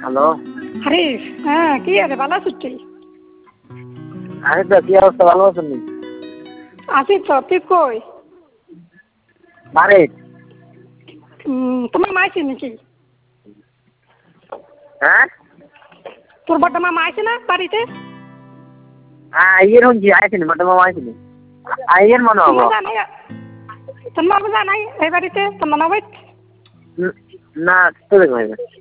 Hello. হারিস, হ্যাঁ কি আছে ভালো আছিস তুই? আরে তো কি অবস্থা, ভালো আছেন নি? আছি তো, তুই কই? বাড়ি। তোমার মা আছে নাকি? হ্যাঁ তোর বড় মামা আছে না বাড়িতে? আইয়ের হচ্ছি আইসিনি, বড় মামা আইসিনি, আইয়ের মনে হবো। তোর মা জানাই এই বাড়িতে তোর মনে হয় না তো দেখো